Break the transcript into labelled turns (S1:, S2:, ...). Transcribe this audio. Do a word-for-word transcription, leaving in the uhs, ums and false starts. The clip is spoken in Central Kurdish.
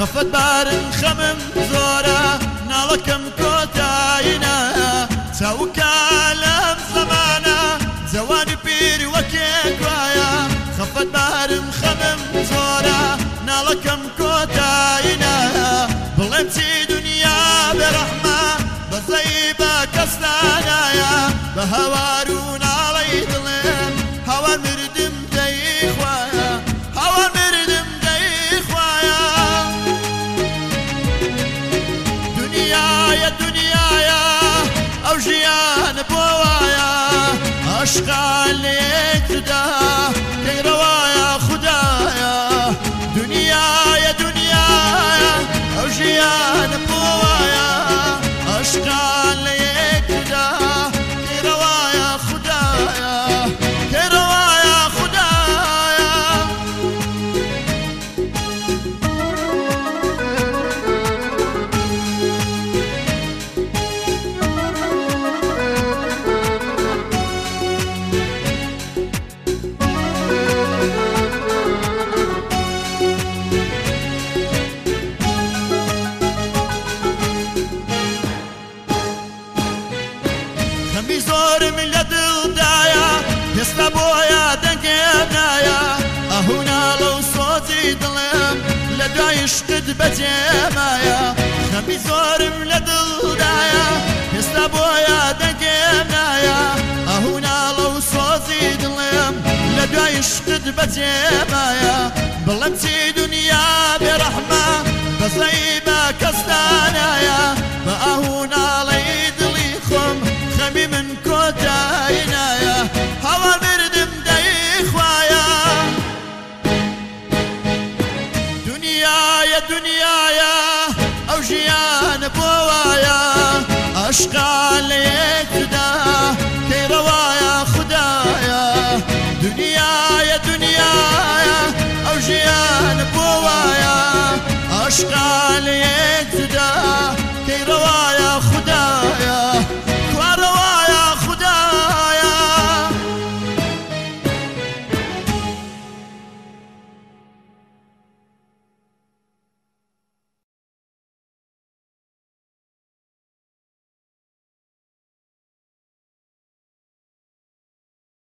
S1: خەفەت بارن خەمم زۆرە ناڵەکەم کۆتایینایە چاوکە لەم زەمانە جەوانی پیر وەکێک وایە خەفەت بارن خەمم زۆرە ناڵەکەم کۆتایینایە بڵێم چی دنیا بێڕەحمە بەزەی بە کەس نانایە بە هەوار و ناڵەی دڵێم هەوار مردم دەی خوایە هەوار مردم دەی خوایە دنیایە دنیایە ئەو ژیان بۆ وایە عەشقان لە یەکتردا کەی ڕەوایە خودایە دنیایە دنیایە ئەو ژیان بۆ وایە عەشقان لە یەکتردا کەی ڕەوایە خودایە کەی ڕەوایە خودایە خەمی زۆرم لە دڵدایە هێستا بۆیە دەنگێم نایە ئەهوو ناڵە و سۆزی دڵێم لە دوای عشقت بەجێمایە خەمی زۆرم لە دڵدایە هێستا بۆیە دەنگێم نایە ئەهوو ناڵە و سۆزی دڵێم لە دوای عشقت بەجێمایە بڵێم چی دنیا بێڕەحمە بەزەی بە کەس نانایە بە ئەهوو ناڵەی دڵی خۆم خەمی من کۆتایینایە هەوار مردم دەی خوایە دنیایە دنیایە ئەو ژیان بۆ وایە عەشقان لە یەکتردا کەی ڕەوایە خودایە دنیایە دنیایە ئەو ژیان بۆ وایە